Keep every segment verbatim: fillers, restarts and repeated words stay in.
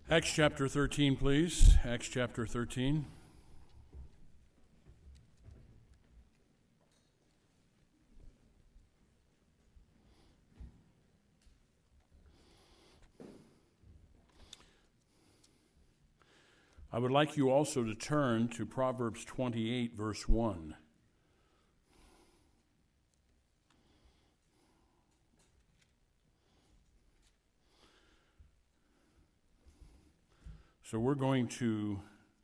Acts chapter thirteen, please. Acts chapter thirteen. I would like you also to turn to Proverbs twenty-eight, verse one. So we're going to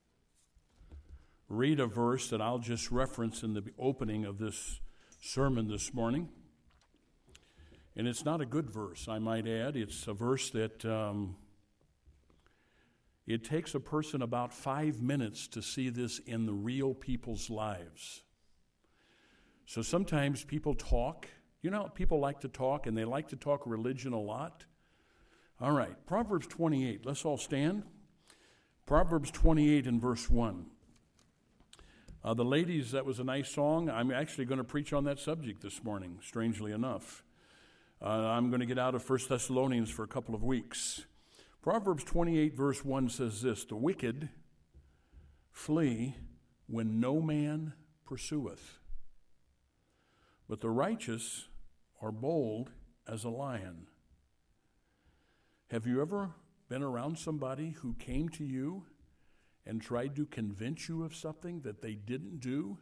read a verse that I'll just reference in the opening of this sermon this morning. And it's not a good verse, I might add. It's a verse that um, it takes a person about five minutes to see this in the real people's lives. So sometimes people talk. You know, people like to talk, and they like to talk religion a lot. All right, Proverbs twenty-eight. Let's all stand. Proverbs twenty-eight and verse one. Uh, the ladies, that was a nice song. I'm actually going to preach on that subject this morning, strangely enough. Uh, I'm going to get out of First Thessalonians for a couple of weeks. Proverbs twenty-eight verse one says this, "The wicked flee when no man pursueth, but the righteous are bold as a lion." Have you ever been around somebody who came to you and tried to convince you of something that they didn't do,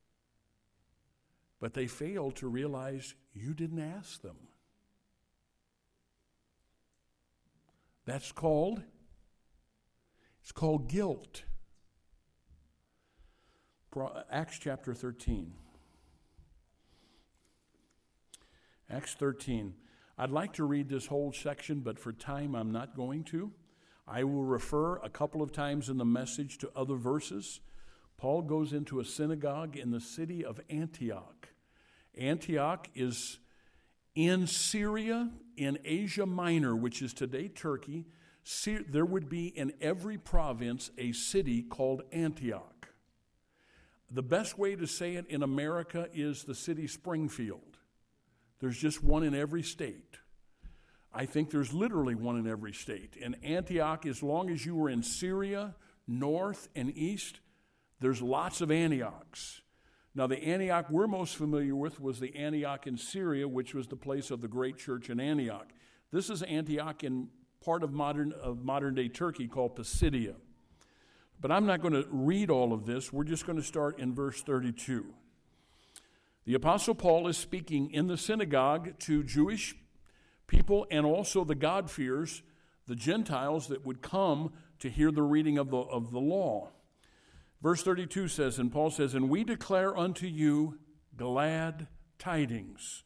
but they failed to realize you didn't ask them? That's called, it's called guilt. Acts chapter thirteen. Acts thirteen. I'd like to read this whole section, but for time I'm not going to. I will refer a couple of times in the message to other verses. Paul goes into a synagogue in the city of Antioch. Antioch is in Syria, in Asia Minor, which is today Turkey. There would be in every province a city called Antioch. The best way to say it in America is the city Springfield. There's just one in every state. I think there's literally one in every state. In Antioch, as long as you were in Syria, north and east, there's lots of Antiochs. Now, the Antioch we're most familiar with was the Antioch in Syria, which was the place of the great church in Antioch. This is Antioch in part of modern of modern-day Turkey called Pisidia. But I'm not going to read all of this. We're just going to start in verse thirty-two. The Apostle Paul is speaking in the synagogue to Jewish people and also the God-fearers, the Gentiles that would come to hear the reading of the, of the law. Verse thirty-two says, and Paul says, "And we declare unto you glad tidings."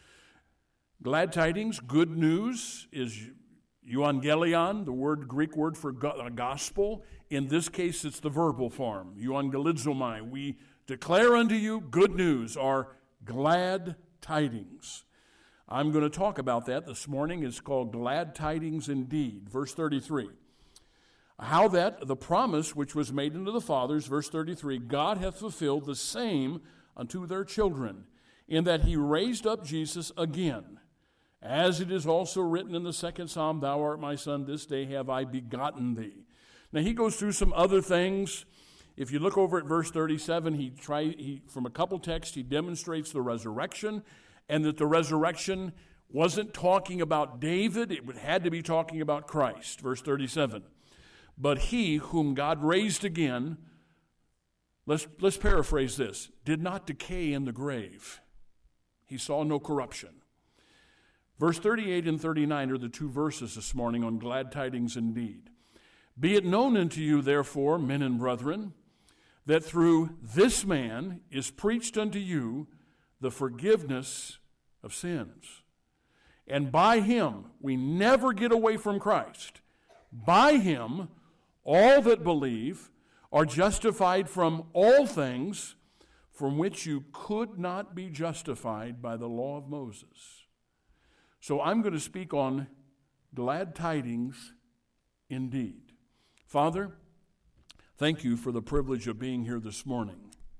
Glad tidings, good news, is euangelion, the word Greek word for go- gospel. In this case, it's the verbal form, euangelizomai. We declare unto you good news, or glad tidings. I'm going to talk about that this morning. It's called glad tidings indeed. Verse thirty-three. How that the promise which was made unto the fathers, verse thirty-three, God hath fulfilled the same unto their children, in that he raised up Jesus again. As it is also written in the second psalm, Thou art my son, this day have I begotten thee. Now he goes through some other things. If you look over at verse thirty-seven, he try he from a couple texts, he demonstrates the resurrection, and that the resurrection wasn't talking about David, it had to be talking about Christ. Verse thirty-seven. But he whom God raised again, let's, let's paraphrase this, did not decay in the grave. He saw no corruption. Verse thirty-eight and thirty-nine are the two verses this morning on glad tidings indeed. Be it known unto you, therefore, men and brethren, that through this man is preached unto you the forgiveness of sins. And by him, we never get away from Christ. By him, all that believe are justified from all things from which you could not be justified by the law of Moses. So I'm going to speak on glad tidings indeed. Father, thank you for the privilege of being here this morning.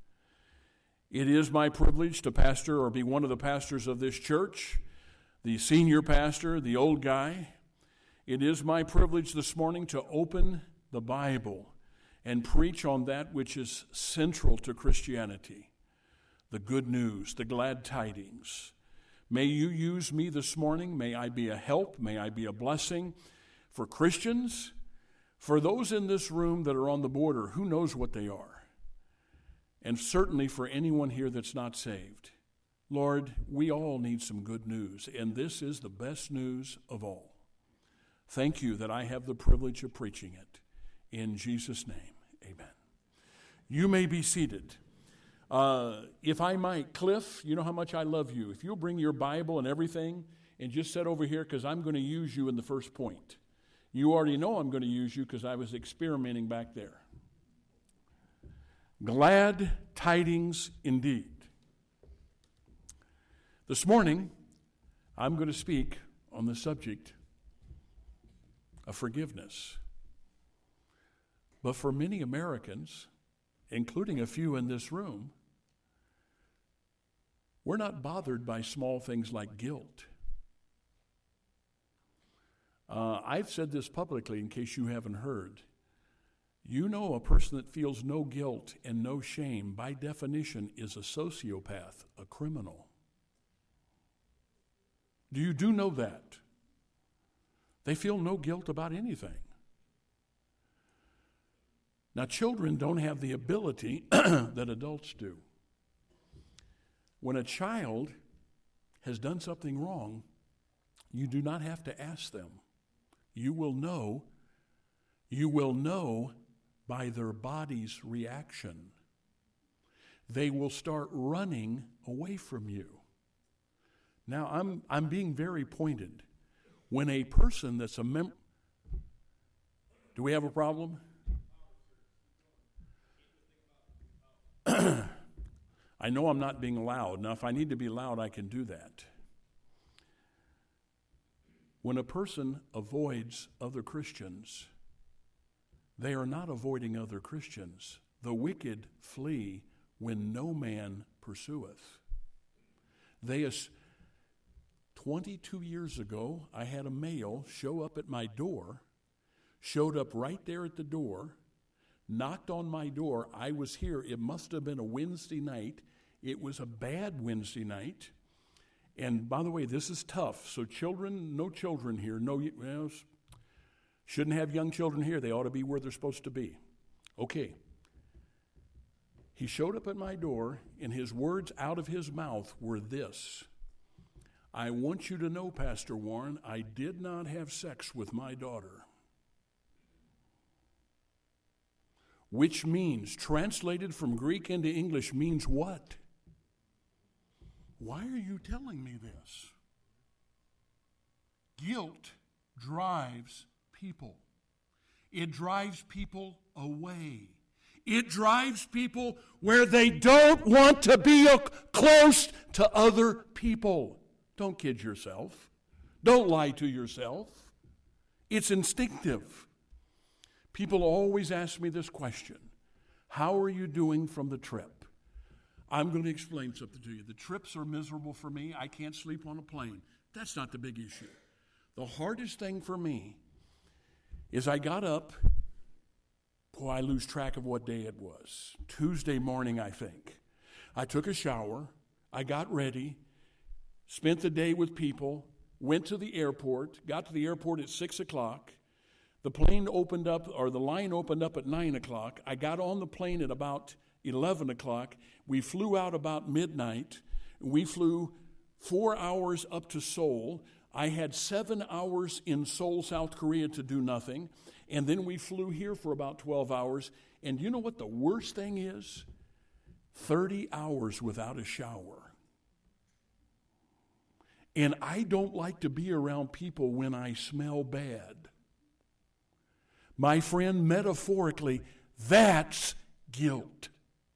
It is my privilege to pastor or be one of the pastors of this church, the senior pastor, the old guy. It is my privilege this morning to open the Bible and preach on that which is central to Christianity, the good news, the glad tidings. May you use me this morning. May I be a help. May I be a blessing for Christians, for those in this room that are on the border, who knows what they are, and certainly for anyone here that's not saved. Lord, we all need some good news, and this is the best news of all. Thank you that I have the privilege of preaching it. In Jesus' name, amen. You may be seated. Uh, if I might, Cliff, you know how much I love you. If you'll bring your Bible and everything and just sit over here, because I'm going to use you in the first point. You already know I'm going to use you because I was experimenting back there. Glad tidings indeed. This morning, I'm going to speak on the subject of forgiveness. But for many Americans, including a few in this room, we're not bothered by small things like guilt. Uh, I've said this publicly in case you haven't heard. You know, a person that feels no guilt and no shame, by definition, is a sociopath, a criminal. Do you do know that? They feel no guilt about anything. Now, children don't have the ability that adults do. When a child has done something wrong, you do not have to ask them. You will know, you will know by their body's reaction. They will start running away from you. Now, I'm I'm being very pointed. When a person that's a member, do we have a problem? I know I'm not being loud. Now, if I need to be loud, I can do that. When a person avoids other Christians, they are not avoiding other Christians. The wicked flee when no man pursueth. They as twenty-two years ago, I had a male show up at my door, showed up right there at the door, knocked on my door. I was here. It must have been a Wednesday night. It was a bad Wednesday night. And by the way, this is tough. So children, no children here. No, well, shouldn't have young children here. They ought to be where they're supposed to be. Okay. He showed up at my door, and his words out of his mouth were this: I want you to know, Pastor Warren, I did not have sex with my daughter. Which means, translated from Greek into English, means what? Why are you telling me this? Guilt drives people. It drives people away. It drives people where they don't want to be close to other people. Don't kid yourself. Don't lie to yourself. It's instinctive. People always ask me this question: how are you doing from the trip? I'm going to explain something to you. The trips are miserable for me. I can't sleep on a plane. That's not the big issue. The hardest thing for me is I got up, boy, I lose track of what day it was. Tuesday morning, I think. I took a shower. I got ready, spent the day with people, went to the airport, got to the airport at six o'clock. The plane opened up, or the line opened up at nine o'clock. I got on the plane at about eleven o'clock. We flew out about midnight. We flew four hours up to Seoul. I had seven hours in Seoul, South Korea to do nothing. And then we flew here for about twelve hours. And you know what the worst thing is? thirty hours without a shower. And I don't like to be around people when I smell bad. My friend, metaphorically, that's guilt.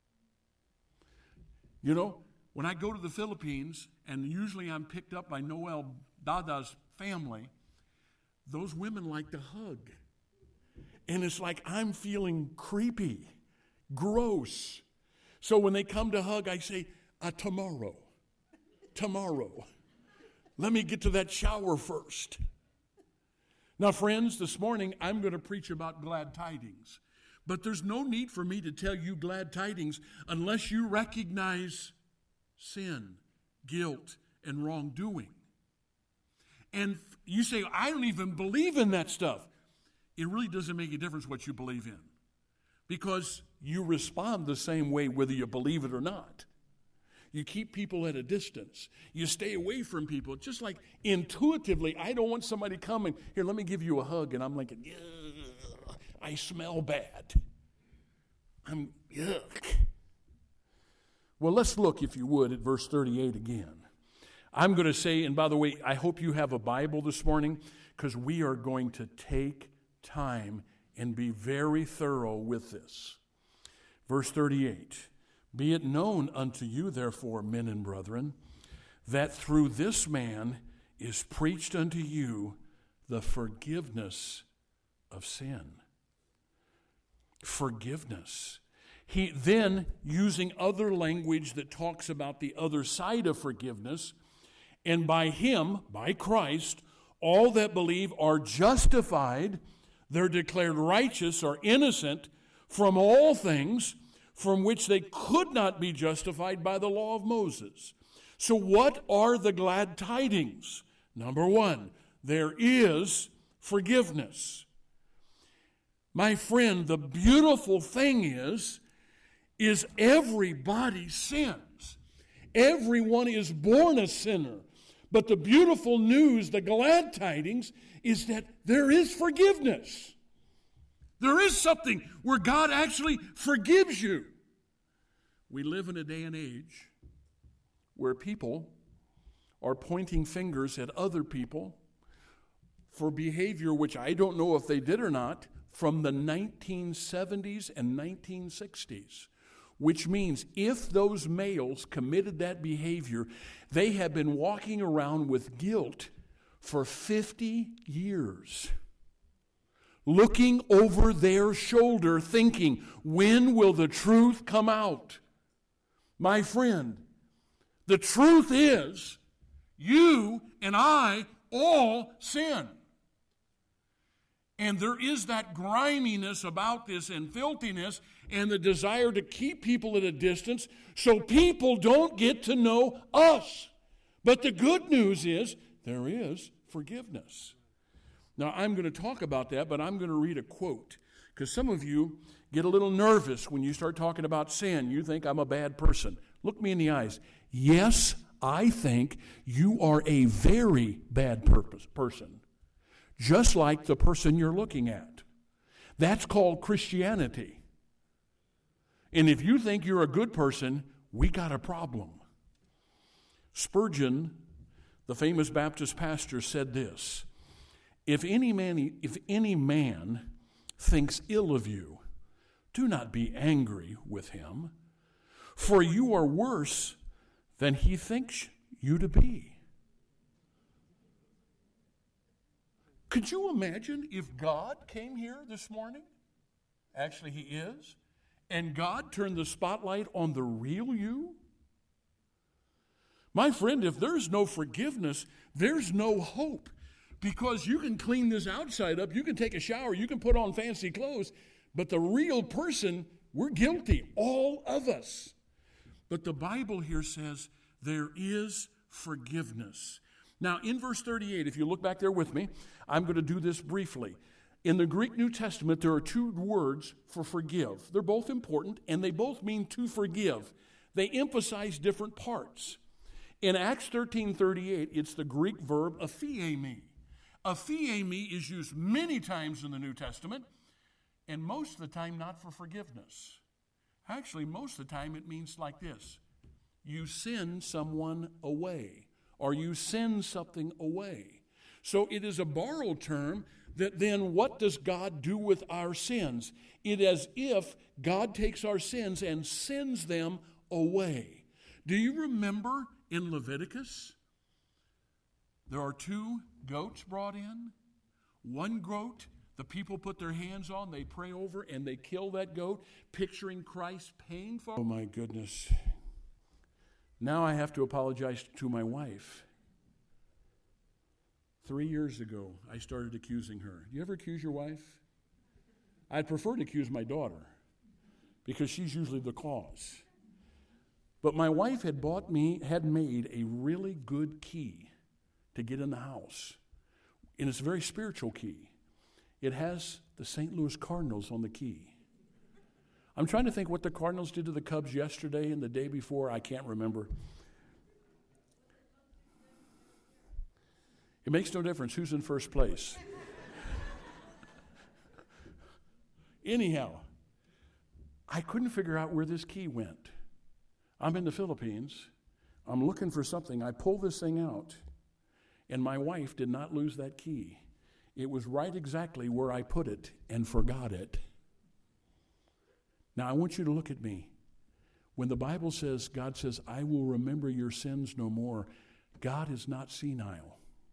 You know, when I go to the Philippines, and usually I'm picked up by Noel Dada's family, those women like to hug. And it's like I'm feeling creepy, gross. So when they come to hug, I say, uh, tomorrow, tomorrow. Let me get to that shower first. Now, friends, this morning I'm going to preach about glad tidings. But there's no need for me to tell you glad tidings unless you recognize sin, guilt, and wrongdoing. And you say, I don't even believe in that stuff. It really doesn't make a difference what you believe in, because you respond the same way whether you believe it or not. You keep people at a distance. You stay away from people. Just like intuitively, I don't want somebody coming, here, let me give you a hug, and I'm like, I smell bad. I'm, yuck. Well, let's look, if you would, at verse thirty-eight again. I'm going to say, and by the way, I hope you have a Bible this morning, because we are going to take time and be very thorough with this. Verse thirty-eight, be it known unto you, therefore, men and brethren, that through this man is preached unto you the forgiveness of sin. Forgiveness. He then, using other language that talks about the other side of forgiveness, and by him, by Christ, all that believe are justified, they're declared righteous or innocent from all things from which they could not be justified by the law of Moses. So what are the glad tidings? Number one, there is forgiveness. My friend, the beautiful thing is, is everybody sins. Everyone is born a sinner. But the beautiful news, the glad tidings, is that there is forgiveness. There is something where God actually forgives you. We live in a day and age where people are pointing fingers at other people for behavior which I don't know if they did or not from the nineteen seventies and nineteen sixties. Which means if those males committed that behavior, they have been walking around with guilt for fifty years. Looking over their shoulder, thinking, when will the truth come out? My friend, the truth is, you and I all sin. And there is that griminess about this and filthiness and the desire to keep people at a distance so people don't get to know us. But the good news is there is forgiveness. Now, I'm going to talk about that, but I'm going to read a quote, because some of you get a little nervous when you start talking about sin. You think I'm a bad person. Look me in the eyes. Yes, I think you are a very bad purpose, person, just like the person you're looking at. That's called Christianity. And if you think you're a good person, we got a problem. Spurgeon, the famous Baptist pastor, said this: If any man, if any man thinks ill of you, do not be angry with him, for you are worse than he thinks you to be. Could you imagine if God came here this morning? Actually, he is. And God turned the spotlight on the real you? My friend, if there's no forgiveness, there's no hope. Because you can clean this outside up, you can take a shower, you can put on fancy clothes, but the real person, we're guilty, all of us. But the Bible here says there is forgiveness. Now, in verse thirty-eight, if you look back there with me, I'm going to do this briefly. In the Greek New Testament, there are two words for forgive. They're both important, and they both mean to forgive. They emphasize different parts. In Acts thirteen thirty-eight, it's the Greek verb aphiemi. Aphiemi is used many times in the New Testament, and most of the time not for forgiveness. Actually, most of the time it means like this: you send someone away, or you send something away. So it is a borrowed term that then what does God do with our sins? It is as if God takes our sins and sends them away. Do you remember in Leviticus? There are two goats brought in. One goat, the people put their hands on, they pray over, and they kill that goat, picturing Christ paying for it. Oh my goodness. Now I have to apologize to my wife. Three years ago, I started accusing her. Do you ever accuse your wife? I'd prefer to accuse my daughter because she's usually the cause. But my wife had bought me, had made a really good key to get in the house. And it's a very spiritual key. It has the Saint Louis Cardinals on the key. I'm trying to think what the Cardinals did to the Cubs yesterday and the day before. I can't remember. It makes no difference who's in first place. Anyhow, I couldn't figure out where this key went. I'm in the Philippines. I'm looking for something. I pull this thing out, and my wife did not lose that key. It was right exactly where I put it and forgot it. Now, I want you to look at me. When the Bible says, God says, I will remember your sins no more, God is not senile.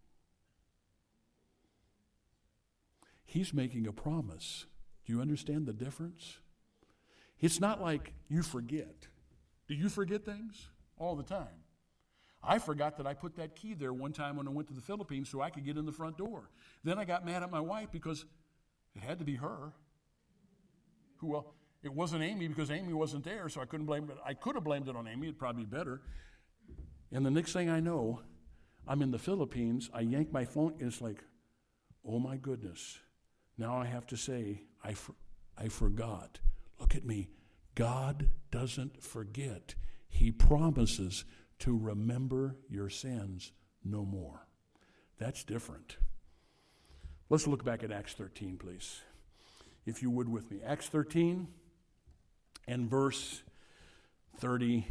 He's making a promise. Do you understand the difference? It's not like you forget. Do you forget things? All the time. I forgot that I put that key there one time when I went to the Philippines so I could get in the front door. Then I got mad at my wife because it had to be her. Who, well, it wasn't Amy because Amy wasn't there, so I couldn't blame it. I could have blamed it on Amy. It'd probably be better. And the next thing I know, I'm in the Philippines. I yank my phone, and it's like, oh my goodness. Now I have to say, I, for, I forgot. Look at me. God doesn't forget. He promises to remember your sins no more. That's different. Let's look back at Acts thirteen, please. If you would with me. Acts thirteen and verse thirty.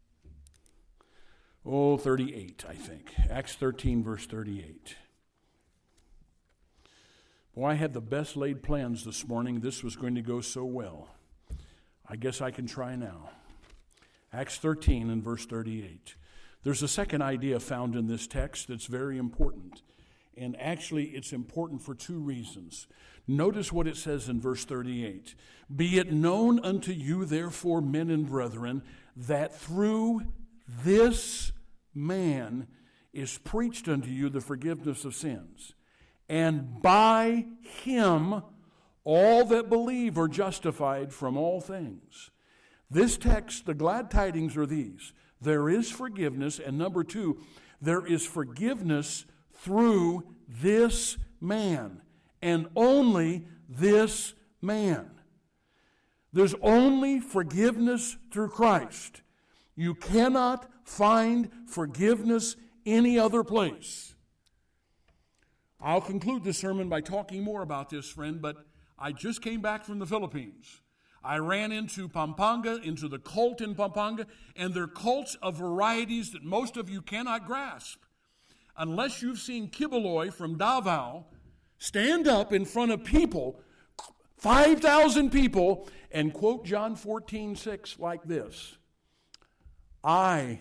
Oh, thirty-eight, I think. Acts thirteen, verse thirty-eight. Boy, I had the best laid plans this morning. This was going to go so well. I guess I can try now. Acts thirteen and verse thirty-eight. There's a second idea found in this text that's very important. And actually, it's important for two reasons. Notice what it says in verse thirty-eight. Be it known unto you, therefore, men and brethren, that through this man is preached unto you the forgiveness of sins. And by him all that believe are justified from all things. This text, the glad tidings are these. There is forgiveness, and number two, there is forgiveness through this man, and only this man. There's only forgiveness through Christ. You cannot find forgiveness any other place. I'll conclude this sermon by talking more about this, friend, but I just came back from the Philippines. I ran into Pampanga, into the cult in Pampanga, and they're cults of varieties that most of you cannot grasp. Unless you've seen Kibuloy from Davao stand up in front of people, five thousand people, and quote John fourteen six like this. I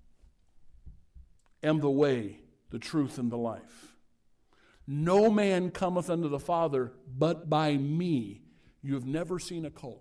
am the way, the truth, and the life. No man cometh unto the Father but by me. You have never seen a cult.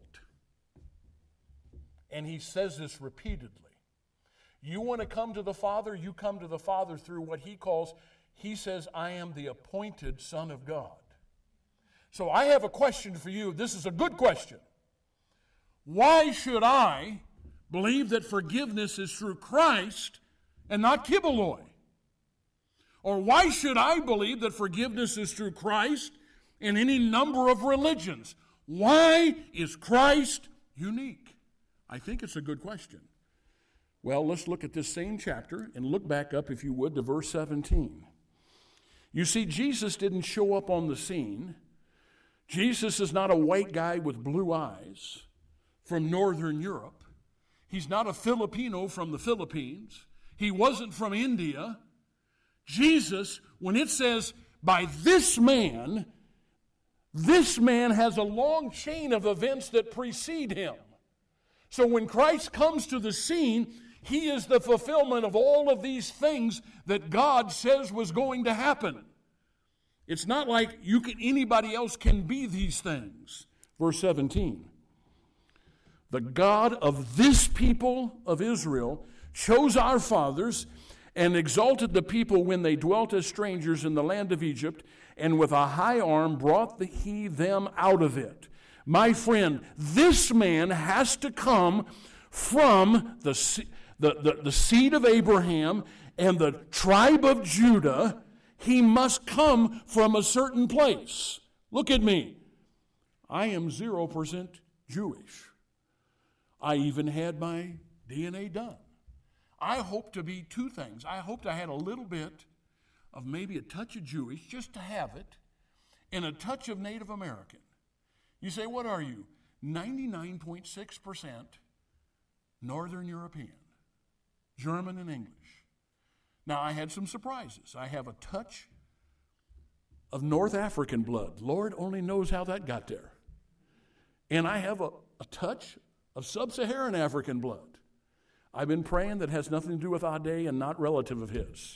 And he says this repeatedly. You want to come to the Father, you come to the Father through what he calls, he says, I am the appointed Son of God. So I have a question for you. This is a good question. Why should I believe that forgiveness is through Christ and not Kibuloy? Or why should I believe that forgiveness is through Christ in any number of religions? Why is Christ unique? I think it's a good question. Well, let's look at this same chapter and look back up, if you would, to verse seventeen. You see, Jesus didn't show up on the scene. Jesus is not a white guy with blue eyes from Northern Europe. He's not a Filipino from the Philippines. He wasn't from India. Jesus, when it says, by this man, this man has a long chain of events that precede him. So when Christ comes to the scene, he is the fulfillment of all of these things that God says was going to happen. It's not like you can, anybody else can be these things. Verse seventeen. The God of this people of Israel chose our fathers and exalted the people when they dwelt as strangers in the land of Egypt, and with a high arm brought the, he them out of it. My friend, this man has to come from the, the, the, the seed of Abraham and the tribe of Judah. He must come from a certain place. Look at me. I am zero percent Jewish. I even had my D N A done. I hope to be two things. I hoped I had a little bit of maybe a touch of Jewish, just to have it, and a touch of Native American. You say, what are you? ninety-nine point six percent Northern European, German and English. Now, I had some surprises. I have a touch of North African blood. Lord only knows how that got there. And I have a, a touch of sub-Saharan African blood. I've been praying that has nothing to do with Ade and not relative of his.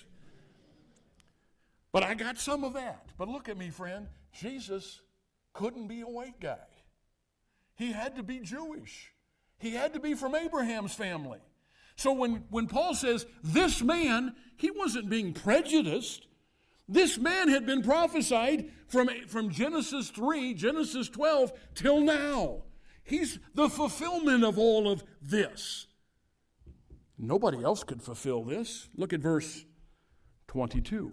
But I got some of that. But look at me, friend. Jesus couldn't be a white guy. He had to be Jewish. He had to be from Abraham's family. So when, when Paul says, this man, he wasn't being prejudiced. This man had been prophesied from, from Genesis three, Genesis twelve, till now. He's the fulfillment of all of this. Nobody else could fulfill this. Look at verse twenty-two.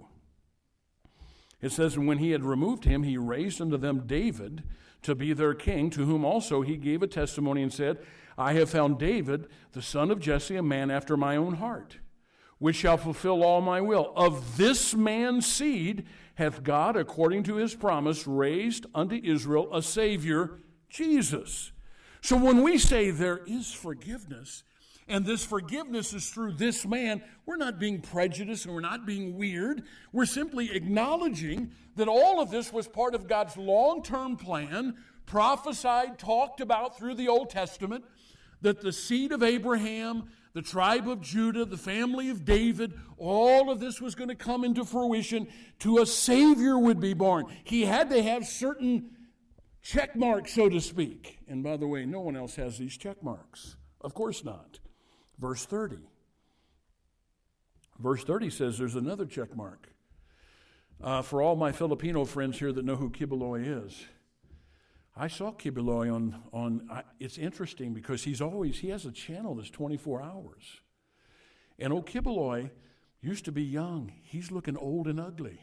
It says, and when he had removed him, he raised unto them David to be their king, to whom also he gave a testimony and said, I have found David, the son of Jesse, a man after my own heart, which shall fulfill all my will. Of this man's seed hath God, according to his promise, raised unto Israel a Savior, Jesus. So when we say there is forgiveness, and this forgiveness is through this man, we're not being prejudiced and we're not being weird. We're simply acknowledging that all of this was part of God's long-term plan, prophesied, talked about through the Old Testament, that the seed of Abraham, the tribe of Judah, the family of David, all of this was going to come into fruition. To a Savior would be born. He had to have certain check marks, so to speak. And by the way, no one else has these check marks. Of course not. Verse thirty. Verse thirty says there's another check mark. Uh, for all my Filipino friends here that know who Kibuloy is, I saw Kibuloy on, on I, it's interesting because he's always, he has a channel that's twenty-four hours. And old Kibuloy used to be young. He's looking old and ugly.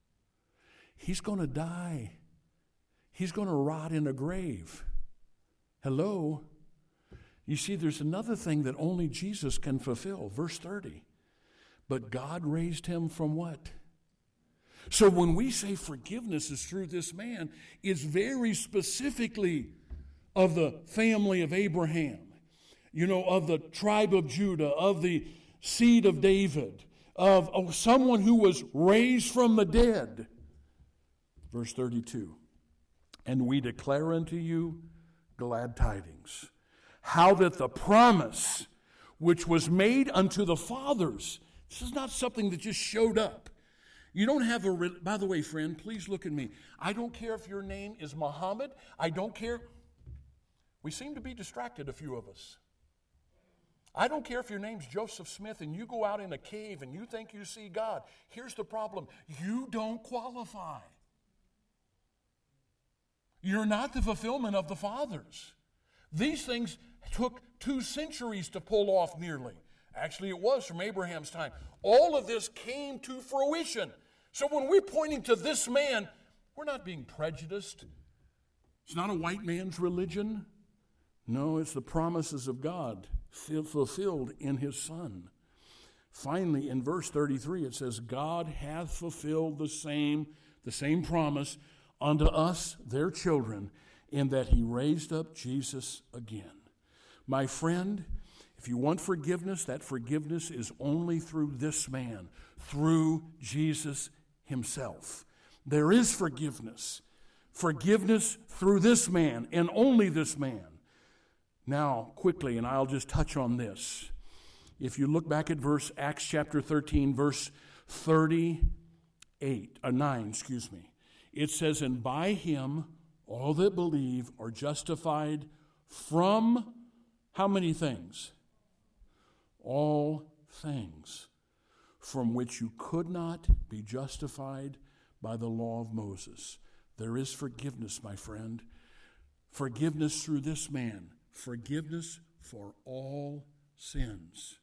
He's going to die. He's going to rot in a grave. Hello? You see, there's another thing that only Jesus can fulfill. Verse thirty. But God raised him from what? So when we say forgiveness is through this man, it's very specifically of the family of Abraham, you know, of the tribe of Judah, of the seed of David, of, of someone who was raised from the dead. Verse thirty-two. And we declare unto you glad tidings, how that the promise which was made unto the fathers, this is not something that just showed up. You don't have a, by the way, friend, please look at me. I don't care if your name is Muhammad. I don't care. We seem to be distracted, a few of us. I don't care if your name's Joseph Smith and you go out in a cave and you think you see God. Here's the problem. You don't qualify. You're not the fulfillment of the fathers. These things took two centuries to pull off nearly. Actually, it was from Abraham's time. All of this came to fruition. So when we're pointing to this man, we're not being prejudiced. It's not a white man's religion. No, it's the promises of God fulfilled in his Son. Finally, in verse thirty-three, it says, God hath fulfilled the same, the same promise unto us, their children, in that he raised up Jesus again. My friend, if you want forgiveness, that forgiveness is only through this man, through Jesus himself. There is forgiveness. Forgiveness through this man and only this man. Now, quickly, and I'll just touch on this. If you look back at verse Acts chapter thirteen, verse thirty-eight, or nine, excuse me. It says, and by him all that believe are justified from how many things? All things. from which you could not be justified by the law of Moses. There is forgiveness, my friend. Forgiveness through this man. Forgiveness for all sins.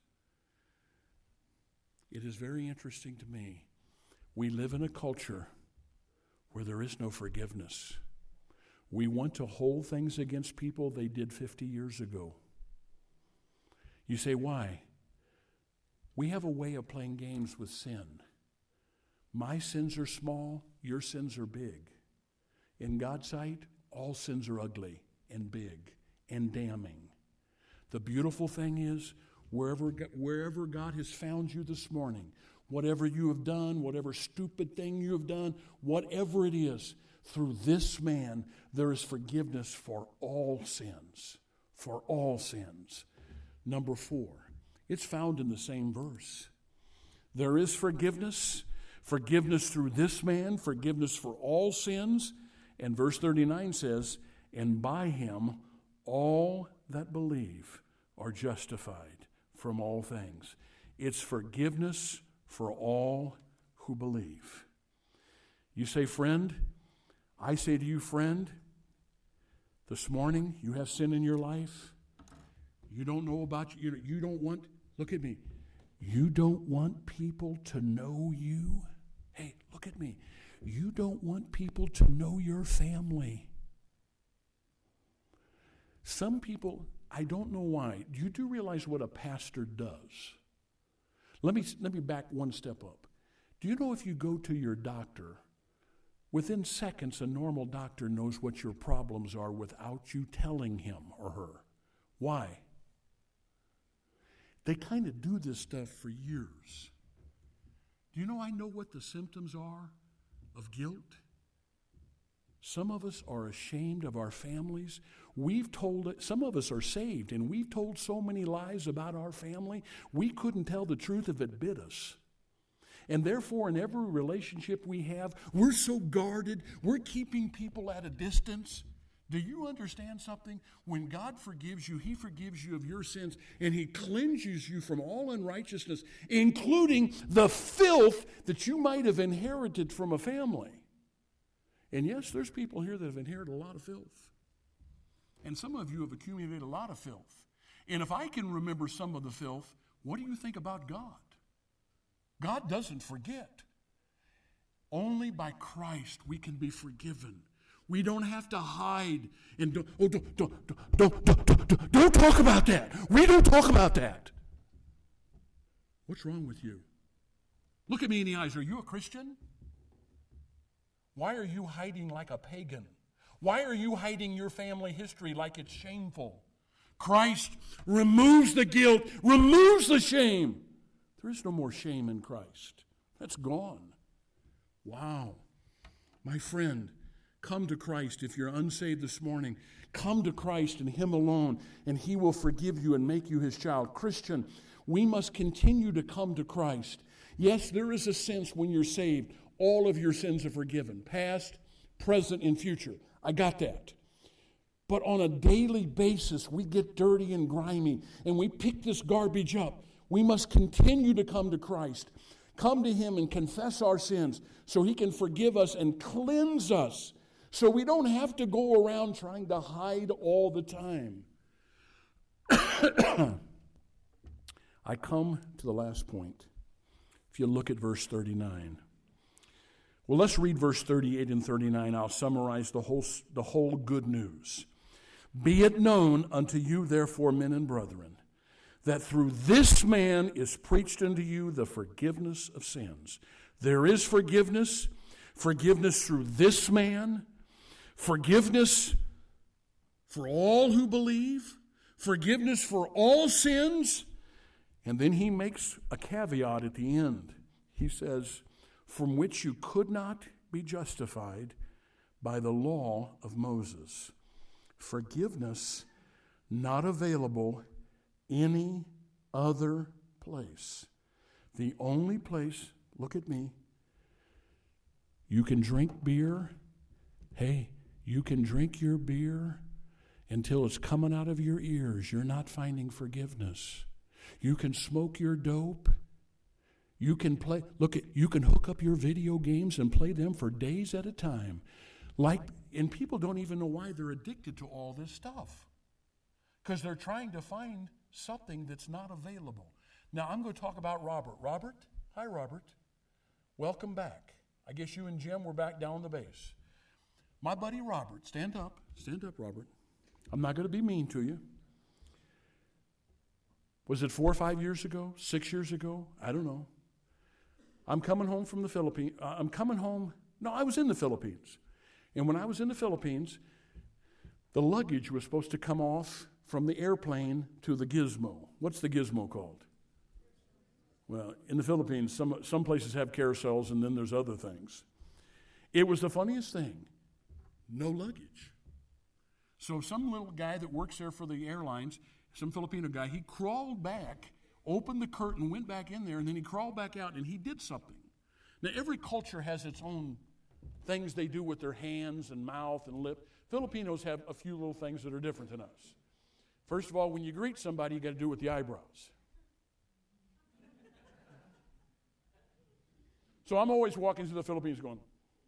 It is very interesting to me. We live in a culture where there is no forgiveness. We want to hold things against people they did fifty years ago. You say, why? We have a way of playing games with sin. My sins are small, your sins are big. In God's sight, all sins are ugly and big and damning. The beautiful thing is, wherever, wherever God has found you this morning, whatever you have done, whatever stupid thing you have done, whatever it is, through this man, there is forgiveness for all sins. For all sins. Number four, it's found in the same verse. There is forgiveness. Forgiveness through this man, forgiveness for all sins. And verse thirty-nine says, and by him all that believe are justified from all things. It's forgiveness for all who believe. You say, friend, I say to you, friend, this morning you have sin in your life. You don't know about you. You don't want, look at me. You don't want people to know you. Hey, look at me. You don't want people to know your family. Some people, I don't know why. You do realize what a pastor does. Let me, let me back one step up. Do you know if you go to your doctor, within seconds a normal doctor knows what your problems are without you telling him or her? Why? They kind of do this stuff for years. Do you know I know what the symptoms are of guilt? Some of us are ashamed of our families. We've told it, some of us are saved, and we've told so many lies about our family, we couldn't tell the truth if it bit us. And therefore, in every relationship we have, we're so guarded, we're keeping people at a distance. Do you understand something? When God forgives you, he forgives you of your sins, and he cleanses you from all unrighteousness, including the filth that you might have inherited from a family. And yes, there's people here that have inherited a lot of filth. And some of you have accumulated a lot of filth. And if I can remember some of the filth, what do you think about God? God doesn't forget. Only by Christ we can be forgiven. We don't have to hide and don't, oh, don't, don't, don't, don't, don't, don't talk about that. We don't talk about that. What's wrong with you? Look at me in the eyes. Are you a Christian? Why are you hiding like a pagan? Why are you hiding your family history like it's shameful? Christ removes the guilt, removes the shame. There is no more shame in Christ. That's gone. Wow. My friend, come to Christ. If you're unsaved this morning, come to Christ and him alone, and he will forgive you and make you his child. Christian, we must continue to come to Christ. Yes, there is a sense when you're saved, all of your sins are forgiven, past, present, and future. I got that. But on a daily basis, we get dirty and grimy, and we pick this garbage up. We must continue to come to Christ, come to him and confess our sins so he can forgive us and cleanse us, so we don't have to go around trying to hide all the time. I come to the last point. If you look at verse thirty-nine. Well, let's read verse thirty-eight and thirty-nine. I'll summarize the whole, the whole good news. Be it known unto you, therefore, men and brethren, that through this man is preached unto you the forgiveness of sins. There is forgiveness, forgiveness through this man, forgiveness for all who believe, forgiveness for all sins. And then he makes a caveat at the end. He says, from which you could not be justified by the law of Moses. Forgiveness not available any other place. The only place, look at me, you can drink beer. Hey, you can drink your beer until it's coming out of your ears. You're not finding forgiveness. You can smoke your dope. You can play, look at, you can hook up your video games and play them for days at a time. Like, and people don't even know why they're addicted to all this stuff. Because they're trying to find something that's not available. Now, I'm going to talk about Robert. Robert? Hi, Robert. Welcome back. I guess you and Jim were back down the base. My buddy Robert, stand up. Stand up, Robert. I'm not going to be mean to you. Was it four or five years ago? Six years ago? I don't know. I'm coming home from the Philippines. Uh, I'm coming home. No, I was in the Philippines. And when I was in the Philippines, the luggage was supposed to come off from the airplane to the gizmo. What's the gizmo called? Well, in the Philippines, some, some places have carousels, and then there's other things. It was the funniest thing. No luggage. So some little guy that works there for the airlines, some Filipino guy, he crawled back, opened the curtain, went back in there, and then he crawled back out, and he did something. Now, every culture has its own things they do with their hands and mouth and lip. Filipinos have a few little things that are different than us. First of all, when you greet somebody, you got to do it with the eyebrows. So I'm always walking through the Philippines going,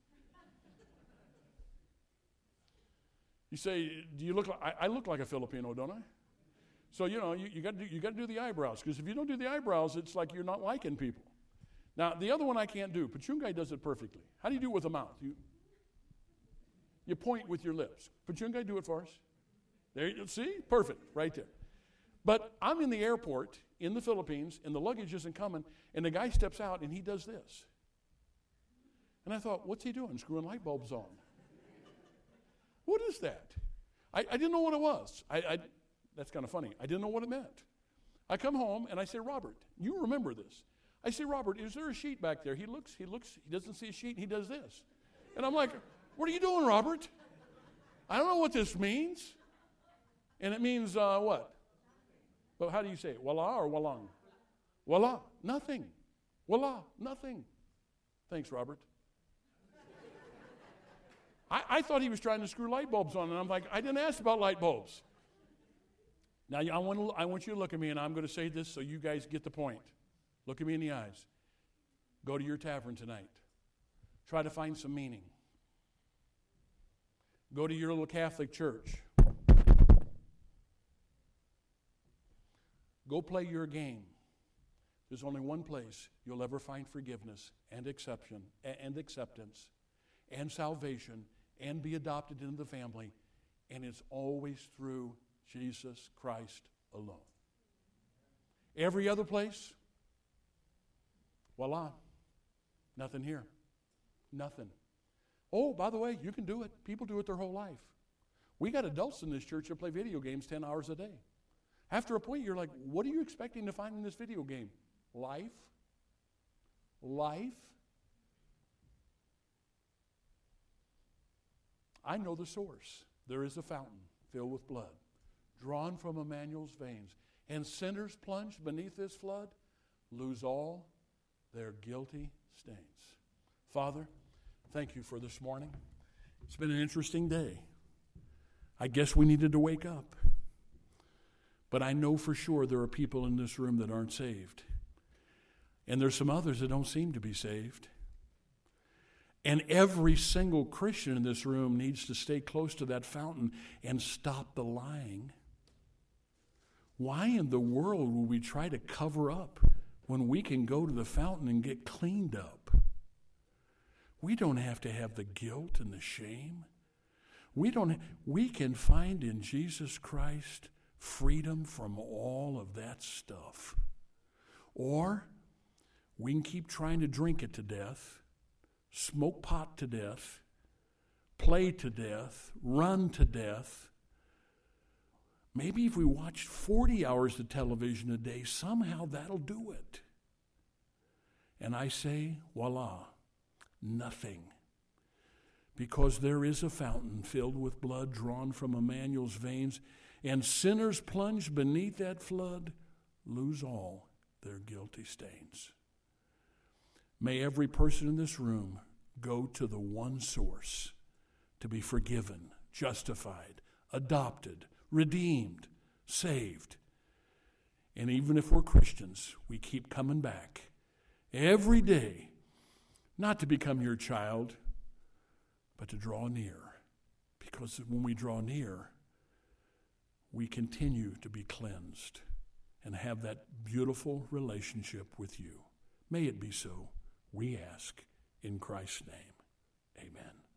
you say, do you look like, I, I look like a Filipino, don't I? So, you know, you, you got to do, you got to do the eyebrows, because if you don't do the eyebrows, it's like you're not liking people. Now, the other one I can't do. Pachungay does it perfectly. How do you do it with the mouth? You, you point with your lips. Pachungay, do it for us. There you see? Perfect, right there. But I'm in the airport in the Philippines, and the luggage isn't coming, and the guy steps out, and he does this. And I thought, what's he doing? Screwing light bulbs on. What is that? I, I didn't know what it was. I, I That's kind of funny. I didn't know what it meant. I come home and I say, Robert, you remember this. I say, Robert, is there a sheet back there? He looks, he looks, he doesn't see a sheet, and he does this. And I'm like, what are you doing, Robert? I don't know what this means. And it means uh, what? Well, how do you say it? Voila or wallang? Voila, nothing. Voila, nothing. Thanks, Robert. I, I thought he was trying to screw light bulbs on, and I'm like, I didn't ask about light bulbs. Now, I want, to, I want you to look at me, and I'm going to say this so you guys get the point. Look at me in the eyes. Go to your tavern tonight. Try to find some meaning. Go to your little Catholic church. Go play your game. There's only one place you'll ever find forgiveness and exception and acceptance and salvation and be adopted into the family, and it's always through Jesus Christ alone. Every other place, voila, nothing here. Nothing. Oh, by the way, you can do it. People do it their whole life. We got adults in this church that play video games ten hours a day. After a point, you're like, what are you expecting to find in this video game? Life? Life? I know the source. There is a fountain filled with blood, drawn from Emmanuel's veins, and sinners plunged beneath this flood lose all their guilty stains. Father, thank you for this morning. It's been an interesting day. I guess we needed to wake up. But I know for sure there are people in this room that aren't saved. And there's some others that don't seem to be saved. And every single Christian in this room needs to stay close to that fountain and stop the lying. Why in the world will we try to cover up when we can go to the fountain and get cleaned up? We don't have to have the guilt and the shame. We don't. We can find in Jesus Christ freedom from all of that stuff. Or we can keep trying to drink it to death, smoke pot to death, play to death, run to death. Maybe if we watch forty hours of television a day, somehow that'll do it. And I say, voila, nothing. Because there is a fountain filled with blood drawn from Emmanuel's veins, and sinners plunged beneath that flood lose all their guilty stains. May every person in this room go to the one source to be forgiven, justified, adopted, redeemed, saved. And even if we're Christians, we keep coming back every day, not to become your child, but to draw near. Because when we draw near, we continue to be cleansed and have that beautiful relationship with you. May it be so, we ask in Christ's name. Amen.